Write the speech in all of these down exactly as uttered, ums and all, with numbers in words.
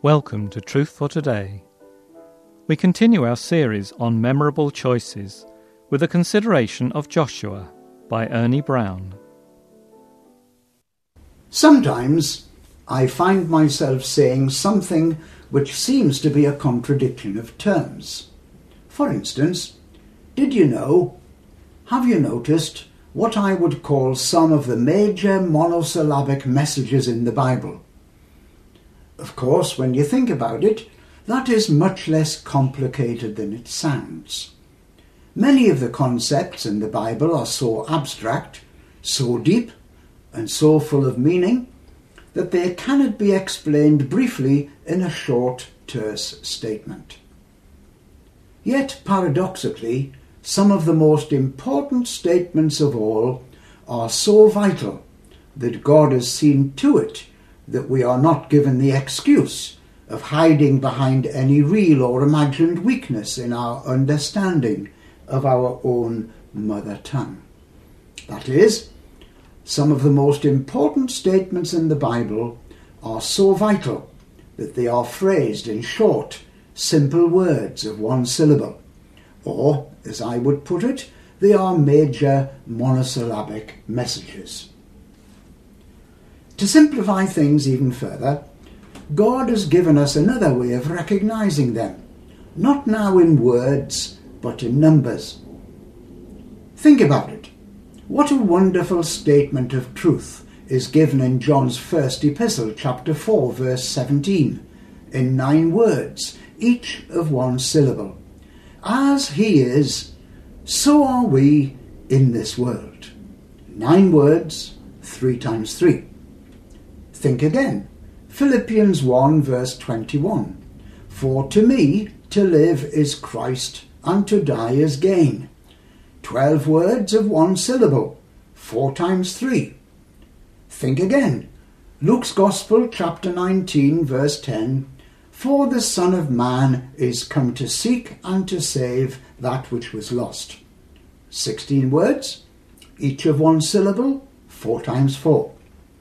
Welcome to Truth for Today. We continue our series on memorable choices with a consideration of Joshua by Ernie Brown. Sometimes I find myself saying something which seems to be a contradiction of terms. For instance, did you know, have you noticed what I would call some of the major monosyllabic messages in the Bible? Of course, when you think about it, that is much less complicated than it sounds. Many of the concepts in the Bible are so abstract, so deep, and so full of meaning that they cannot be explained briefly in a short, terse statement. Yet, paradoxically, some of the most important statements of all are so vital that God has seen to it that we are not given the excuse of hiding behind any real or imagined weakness in our understanding of our own mother tongue. That is, some of the most important statements in the Bible are so vital that they are phrased in short, simple words of one syllable, or, as I would put it, they are major monosyllabic messages. To simplify things even further, God has given us another way of recognizing them, not now in words, but in numbers. Think about it. What a wonderful statement of truth is given in John's first epistle, chapter four, verse seventeen, in nine words, each of one syllable. As he is, so are we in this world. Nine words, three times three. Think again. Philippians one, verse twenty-one. For to me to live is Christ, and to die is gain. Twelve words of one syllable, four times three. Think again. Luke's Gospel, chapter nineteen, verse ten. For the Son of Man is come to seek and to save that which was lost. Sixteen words, each of one syllable, four times four.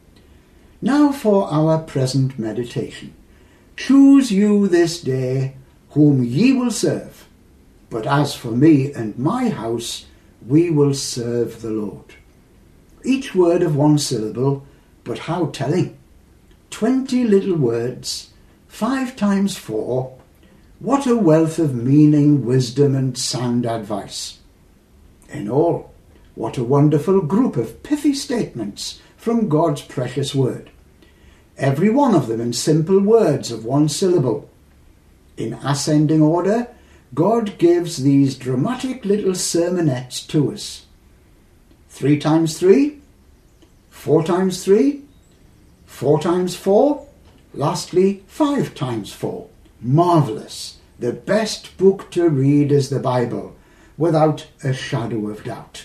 Now for our present meditation. Choose you this day whom ye will serve, but as for me and my house, we will serve the Lord. Each word of one syllable, but how telling. Twenty little words, five times four. What a wealth of meaning, wisdom, and sound advice. In all, what a wonderful group of pithy statements from God's precious word. Every one of them in simple words of one syllable. In ascending order, God gives these dramatic little sermonettes to us. Three times three, four times three, four times four, lastly five times four. Marvellous! The best book to read is the Bible, without a shadow of doubt.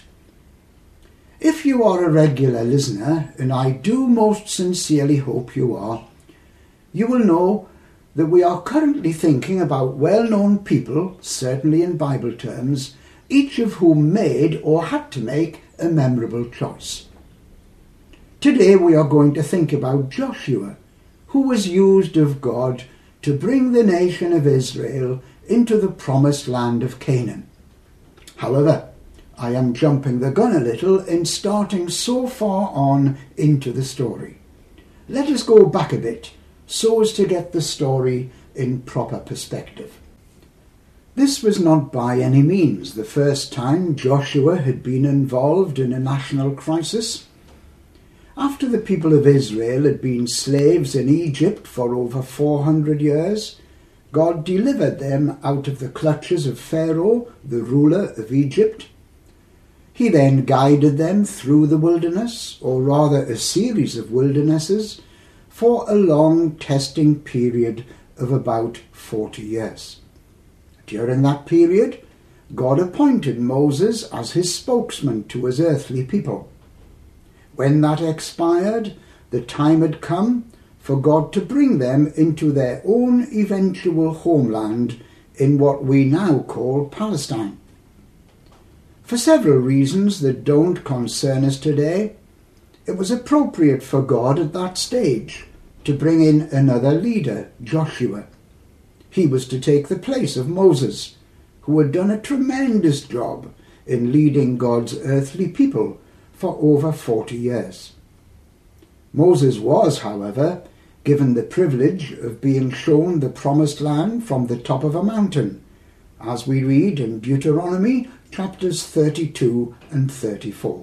If you are a regular listener, and I do most sincerely hope you are, you will know that we are currently thinking about well-known people, certainly in Bible terms, each of whom made or had to make a memorable choice. Today we are going to think about Joshua, who was used of God to bring the nation of Israel into the promised land of Canaan. However, I am jumping the gun a little in starting so far on into the story. Let us go back a bit so as to get the story in proper perspective. This was not by any means the first time Joshua had been involved in a national crisis. After the people of Israel had been slaves in Egypt for over four hundred years, God delivered them out of the clutches of Pharaoh, the ruler of Egypt. He then guided them through the wilderness, or rather a series of wildernesses, for a long testing period of about forty years. During that period, God appointed Moses as his spokesman to his earthly people. When that expired, the time had come for God to bring them into their own eventual homeland in what we now call Palestine. For several reasons that don't concern us today, it was appropriate for God at that stage to bring in another leader, Joshua. He was to take the place of Moses, who had done a tremendous job in leading God's earthly people for over forty years. Moses was, however, given the privilege of being shown the promised land from the top of a mountain, as we read in Deuteronomy chapters thirty-two and thirty-four.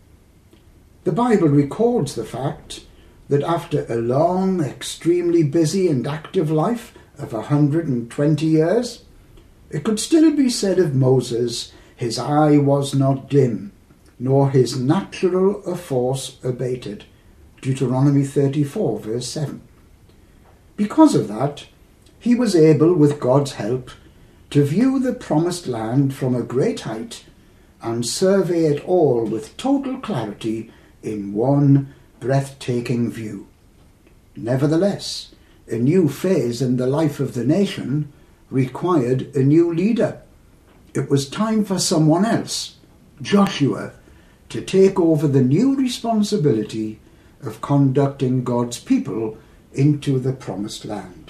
The Bible records the fact that after a long, extremely busy and active life of a hundred and twenty years, it could still be said of Moses, his eye was not dim, nor his natural force abated. Deuteronomy thirty-four, verse seven. Because of that, he was able, with God's help, to view the promised land from a great height and survey it all with total clarity in one breathtaking view. Nevertheless, a new phase in the life of the nation required a new leader. It was time for someone else, Joshua, to take over the new responsibility of conducting God's people into the promised land.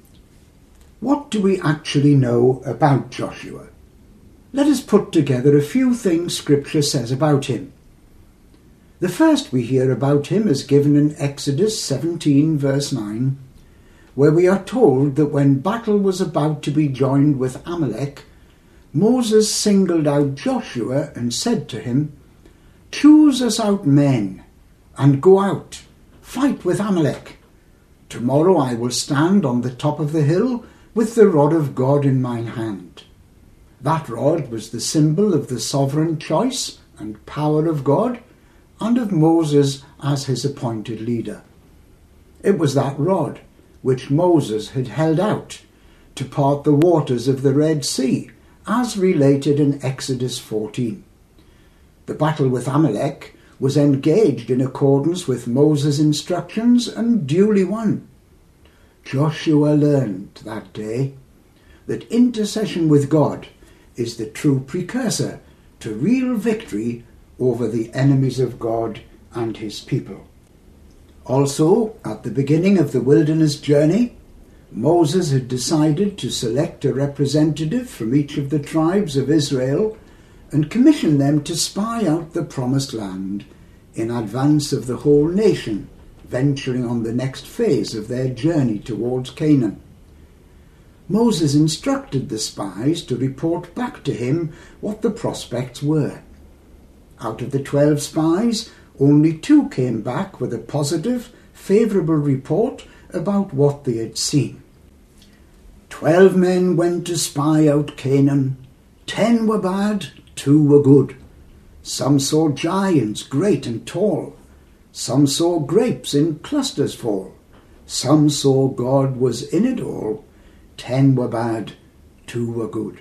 What do we actually know about Joshua? Let us put together a few things Scripture says about him. The first we hear about him is given in Exodus seventeen, verse nine, where we are told that when battle was about to be joined with Amalek, Moses singled out Joshua and said to him, "Choose us out men, and go out, fight with Amalek. Tomorrow I will stand on the top of the hill with the rod of God in mine hand." That rod was the symbol of the sovereign choice and power of God, and of Moses as his appointed leader. It was that rod which Moses had held out to part the waters of the Red Sea, as related in Exodus fourteen. The battle with Amalek was engaged in accordance with Moses' instructions and duly won. Joshua learned that day that intercession with God is the true precursor to real victory over the enemies of God and his people. Also, at the beginning of the wilderness journey, Moses had decided to select a representative from each of the tribes of Israel and commission them to spy out the promised land in advance of the whole nation venturing on the next phase of their journey towards Canaan. Moses instructed the spies to report back to him what the prospects were. Out of the twelve spies, only two came back with a positive, favourable report about what they had seen. Twelve men went to spy out Canaan. Ten were bad, two were good. Some saw giants great and tall. Some saw grapes in clusters fall. Some saw God was in it all. Ten were bad, two were good.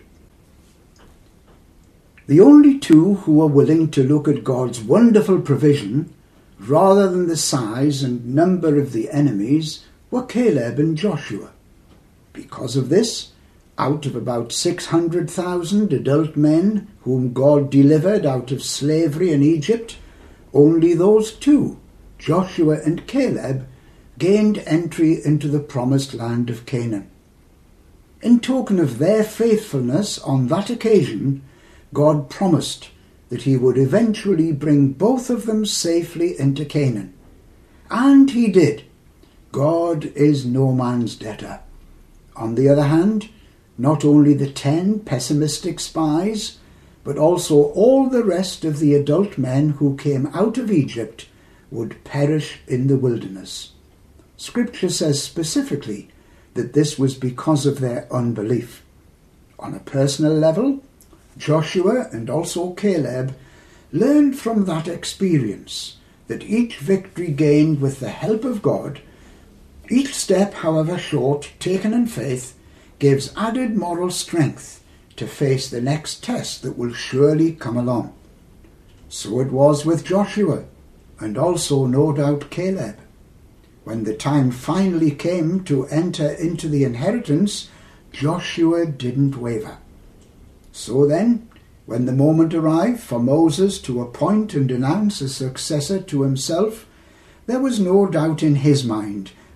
The only two who were willing to look at God's wonderful provision, rather than the size and number of the enemies, were Caleb and Joshua. Because of this, out of about six hundred thousand adult men whom God delivered out of slavery in Egypt, only those two, Joshua and Caleb, gained entry into the promised land of Canaan. In token of their faithfulness on that occasion, God promised that he would eventually bring both of them safely into Canaan. And he did. God is no man's debtor. On the other hand, not only the ten pessimistic spies, but also all the rest of the adult men who came out of Egypt would perish in the wilderness. Scripture says specifically that this was because of their unbelief. On a personal level, Joshua and also Caleb learned from that experience that each victory gained with the help of God, each step, however short, taken in faith, gives added moral strength to face the next test that will surely come along. So it was with Joshua, and also no doubt Caleb. When the time finally came to enter into the inheritance, Joshua didn't waver. So then, when the moment arrived for Moses to appoint and announce a successor to himself, there was no doubt in his mind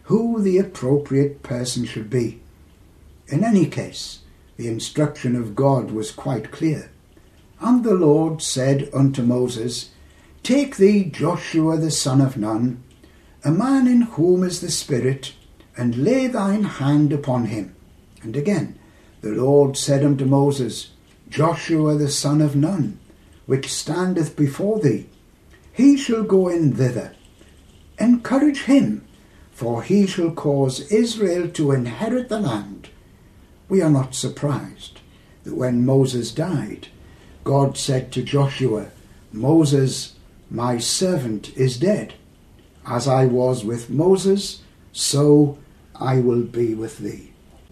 who the appropriate person should be. In any case, the instruction of God was quite clear. And the Lord said unto Moses, Take thee Joshua the son of Nun, a man in whom is the Spirit, and lay thine hand upon him. And again, the Lord said unto Moses, Joshua the son of Nun, which standeth before thee, he shall go in thither. Encourage him, for he shall cause Israel to inherit the land. We are not surprised that when Moses died, God said to Joshua, Moses, my servant, is dead. As I was with Moses, so I will be with thee.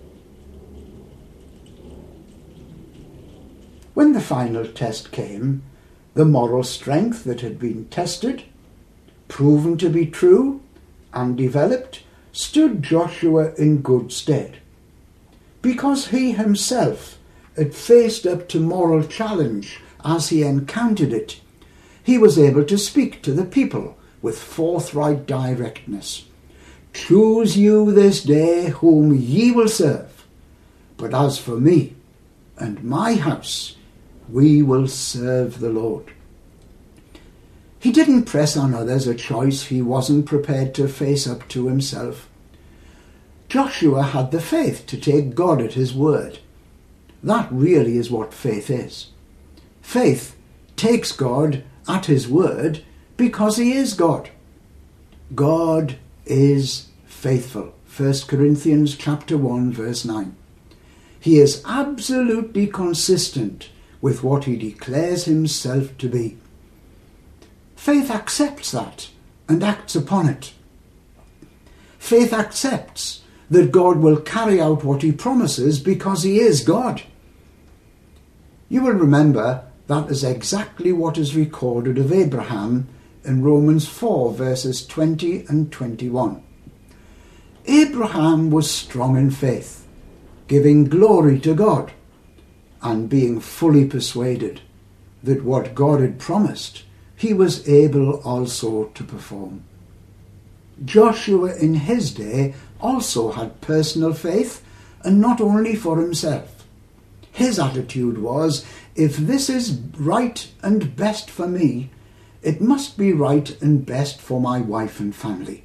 When the final test came, the moral strength that had been tested, proven to be true, and developed, stood Joshua in good stead. Because he himself had faced up to moral challenge as he encountered it, he was able to speak to the people with forthright directness. Choose you this day whom ye will serve, but as for me and my house, we will serve the Lord. He didn't press on others a choice he wasn't prepared to face up to himself. Joshua had the faith to take God at his word. That really is what faith is. Faith takes God at his word because he is God. God is faithful. First Corinthians chapter one verse nine. He is absolutely consistent with what he declares himself to be. Faith accepts that and acts upon it. Faith accepts that God will carry out what he promises because he is God. You will remember that is exactly what is recorded of Abraham in Romans four verses twenty and twenty-one. Abraham was strong in faith, giving glory to God, and being fully persuaded that what God had promised, he was able also to perform. Joshua in his day also had personal faith, and not only for himself. His attitude was, if this is right and best for me, it must be right and best for my wife and family.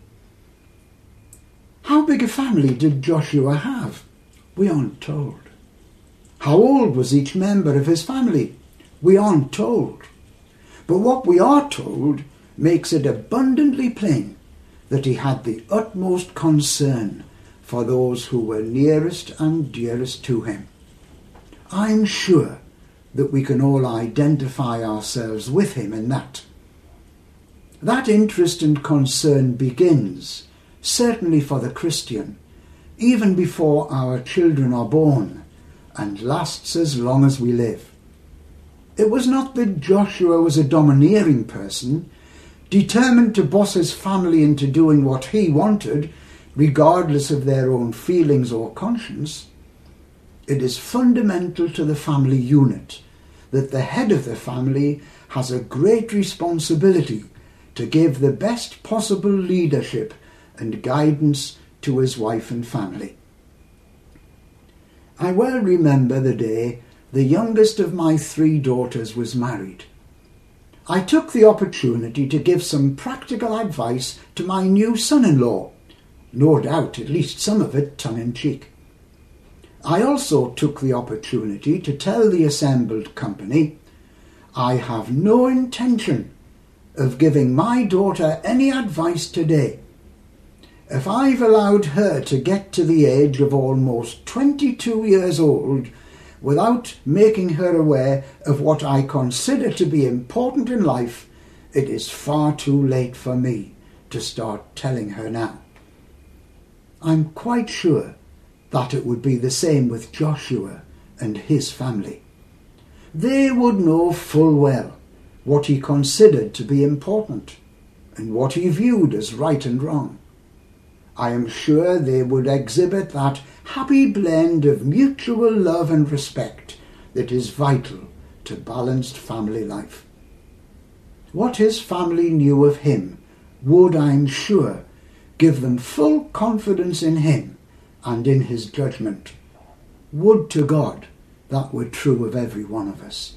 How big a family did Joshua have? We aren't told. How old was each member of his family? We aren't told. But what we are told makes it abundantly plain that he had the utmost concern for those who were nearest and dearest to him. I'm sure that we can all identify ourselves with him in that. That interest and concern begins, certainly for the Christian, even before our children are born, and lasts as long as we live. It was not that Joshua was a domineering person, determined to boss his family into doing what he wanted, regardless of their own feelings or conscience. It is fundamental to the family unit that the head of the family has a great responsibility to give the best possible leadership and guidance to his wife and family. I well remember the day the youngest of my three daughters was married. I took the opportunity to give some practical advice to my new son-in-law, no doubt at least some of it tongue-in-cheek. I also took the opportunity to tell the assembled company, I have no intention of giving my daughter any advice today. If I've allowed her to get to the age of almost twenty-two years old without making her aware of what I consider to be important in life, it is far too late for me to start telling her now. I'm quite sure that it would be the same with Joshua and his family. They would know full well what he considered to be important and what he viewed as right and wrong. I am sure they would exhibit that happy blend of mutual love and respect that is vital to balanced family life. What his family knew of him would, I'm sure, give them full confidence in him and in his judgment. Would to God that were true of every one of us.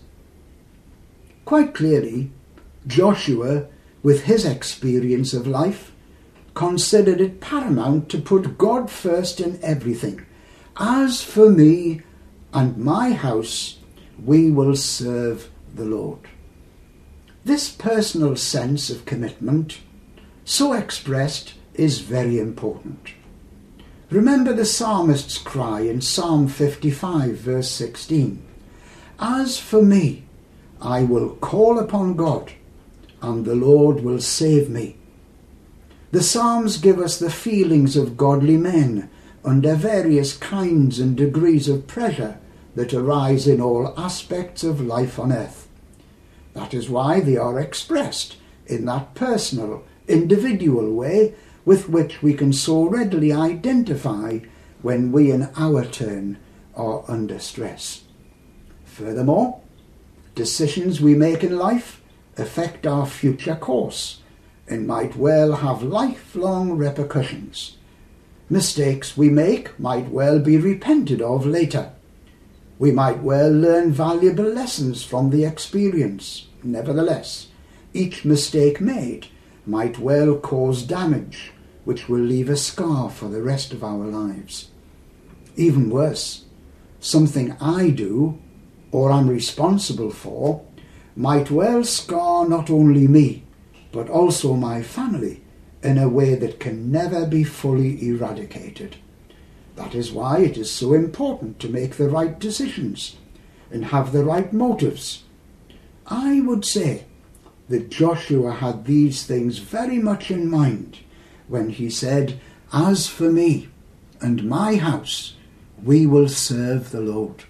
Quite clearly, Joshua, with his experience of life, considered it paramount to put God first in everything. As for me and my house, we will serve the Lord. This personal sense of commitment, so expressed, is very important. Remember the psalmist's cry in Psalm fifty-five, verse sixteen. As for me, I will call upon God, and the Lord will save me. The Psalms give us the feelings of godly men under various kinds and degrees of pressure that arise in all aspects of life on earth. That is why they are expressed in that personal, individual way with which we can so readily identify when we in our turn are under stress. Furthermore, decisions we make in life affect our future course and might well have lifelong repercussions. Mistakes we make might well be repented of later. We might well learn valuable lessons from the experience. Nevertheless, each mistake made might well cause damage which will leave a scar for the rest of our lives. Even worse, something I do or am responsible for might well scar not only me, but also my family in a way that can never be fully eradicated. That is why it is so important to make the right decisions and have the right motives. I would say that Joshua had these things very much in mind when he said, "As for me and my house, we will serve the Lord."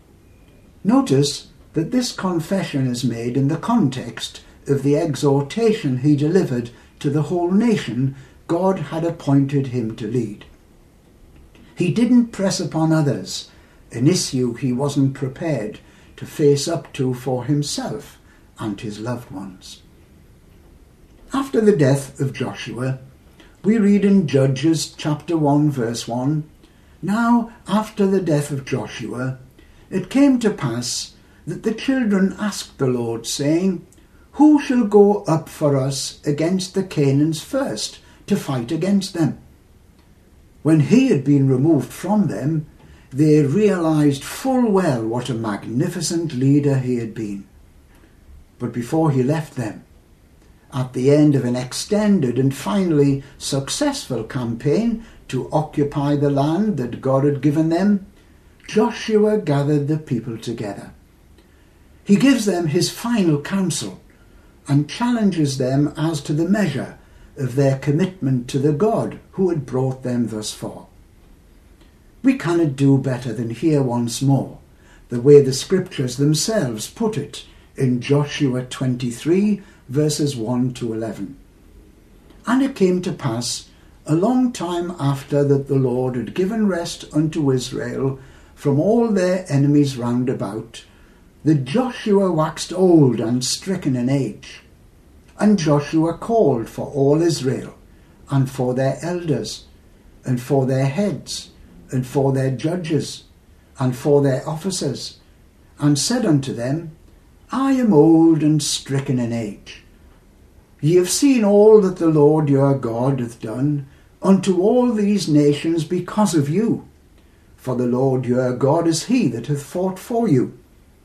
Notice that this confession is made in the context of the exhortation he delivered to the whole nation God had appointed him to lead. He didn't press upon others an issue he wasn't prepared to face up to for himself and his loved ones. After the death of Joshua, we read in Judges chapter one verse one, "Now after the death of Joshua, it came to pass that the children asked the Lord, saying, Who shall go up for us against the Canaanites first to fight against them? When he had been removed from them, they realized full well what a magnificent leader he had been. But before he left them, at the end of an extended and finally successful campaign to occupy the land that God had given them, Joshua gathered the people together. He gives them his final counsel and challenges them as to the measure of their commitment to the God who had brought them thus far. We cannot do better than hear once more the way the scriptures themselves put it in Joshua twenty-three, verses one to eleven. "And it came to pass a long time after that the Lord had given rest unto Israel from all their enemies round about, that Joshua waxed old and stricken in age. And Joshua called for all Israel, and for their elders, and for their heads, and for their judges, and for their officers, and said unto them, I am old and stricken in age. Ye have seen all that the Lord your God hath done unto all these nations because of you. For the Lord your God is he that hath fought for you.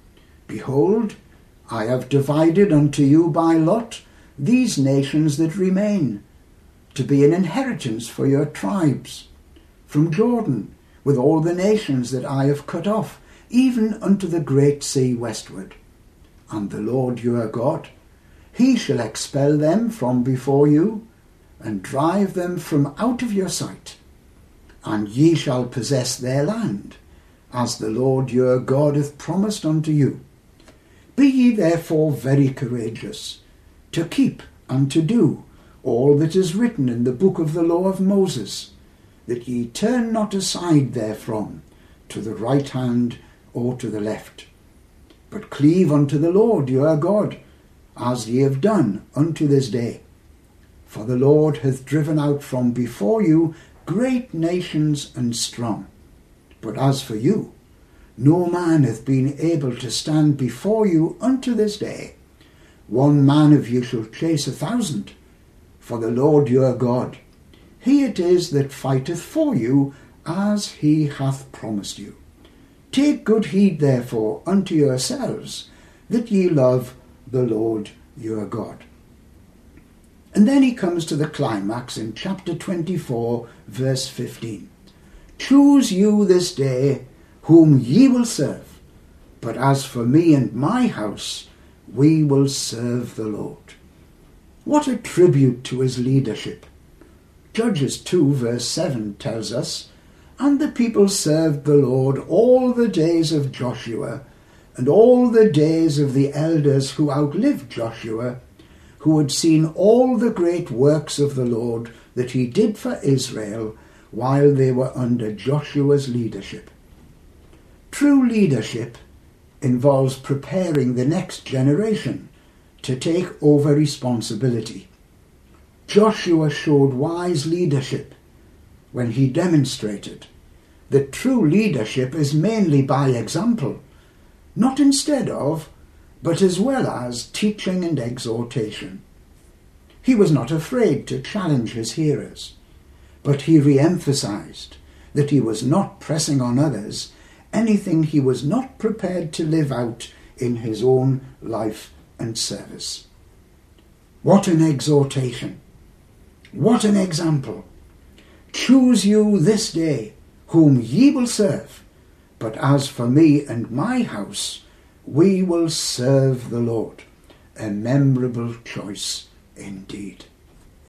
Behold, I have divided unto you by lot these nations that remain, to be an inheritance for your tribes, from Jordan, with all the nations that I have cut off, even unto the great sea westward. And the Lord your God, he shall expel them from before you, and drive them from out of your sight. And ye shall possess their land, as the Lord your God hath promised unto you. Be ye therefore very courageous, to keep and to do all that is written in the book of the law of Moses, that ye turn not aside therefrom, to the right hand or to the left, but cleave unto the Lord your God, as ye have done unto this day. For the Lord hath driven out from before you great nations and strong. But as for you, no man hath been able to stand before you unto this day. One man of you shall chase a thousand, for the Lord your God, he it is that fighteth for you, as he hath promised you. Take good heed therefore unto yourselves, that ye love the Lord your God. And then he comes to the climax in chapter twenty-four, verse fifteen. Choose you this day whom ye will serve, but as for me and my house, we will serve the Lord. What a tribute to his leadership. Judges two, verse seven tells us, And the people served the Lord all the days of Joshua, and all the days of the elders who outlived Joshua, who had seen all the great works of the Lord that he did for Israel while they were under Joshua's leadership. True leadership involves preparing the next generation to take over responsibility. Joshua showed wise leadership when he demonstrated that true leadership is mainly by example, not instead of, but as well as teaching and exhortation. He was not afraid to challenge his hearers, but he re-emphasized that he was not pressing on others anything he was not prepared to live out in his own life and service. What an exhortation! What an example! Choose you this day whom ye will serve, but as for me and my house, we will serve the Lord. A memorable choice indeed.